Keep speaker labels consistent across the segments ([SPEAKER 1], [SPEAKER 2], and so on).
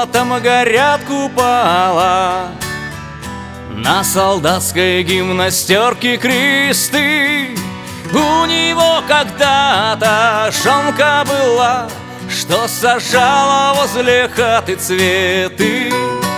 [SPEAKER 1] золотом горят купола, на солдатской гимнастерке кресты. У него когда-то жонка была, что сажала возле хаты цветы.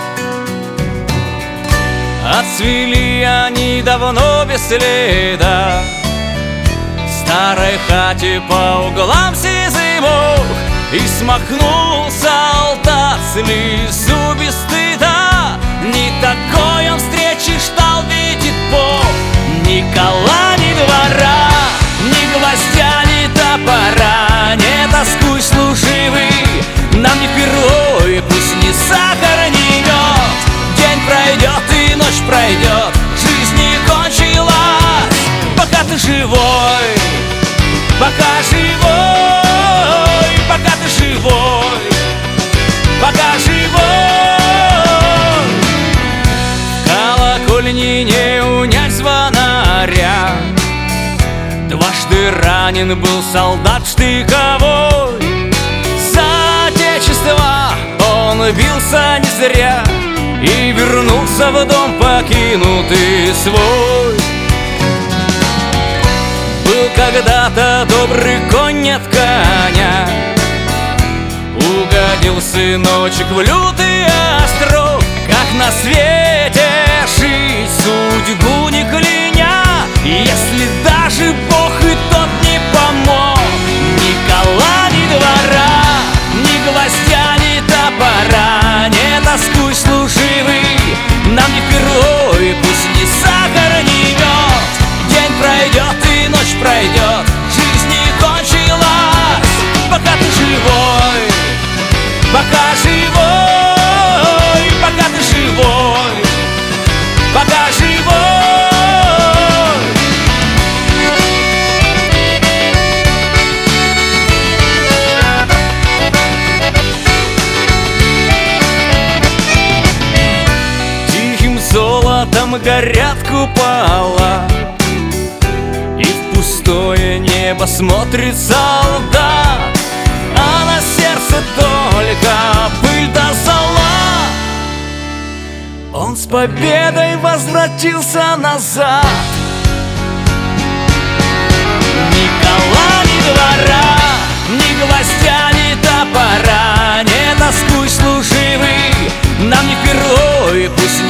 [SPEAKER 1] Отцвели они давно без следа, в старой хате по углам сизый мох, и смахнул солдат слезу без стыда. Не такой он встречи ждал, видит Бог. Ни кола, ни двора, ни гвоздя, ни топора. Не тоскуй, служивый, нам не впервой, пусть ни сахар, ни мед. День пройдет и ночь пройдет, жизнь не кончилась. Пока ты живой, пока живой, пока ты живой, пока живой. В колокольне не унять звонаря, дважды ранен был солдат штыковой. За отечество он бился не зря и вернулся в дом покинутый свой. Был когда-то добрый конь от коня, угодил сыночек в лютый острог. Как на свете жить, судьбу не кляня, если даже Бог и тот не помог. Ни кола, ни двора, ни гвоздя, ни топора. Не тоскуй, служивый, нам не впервой, пусть ни сахар, ни мед. День пройдет и ночь пройдет, жизнь не кончилась. Пока ты живой, пока живой, пока ты живой, пока живой. Тихим золотом горят купола, и в пустое небо смотрит солдат, а на сердце только пыль да зола. Он с победой возвратился назад. Ни кола, ни двора, ни гвоздя, ни топора. Не тоскуй, служивый, нам не впервой, пусть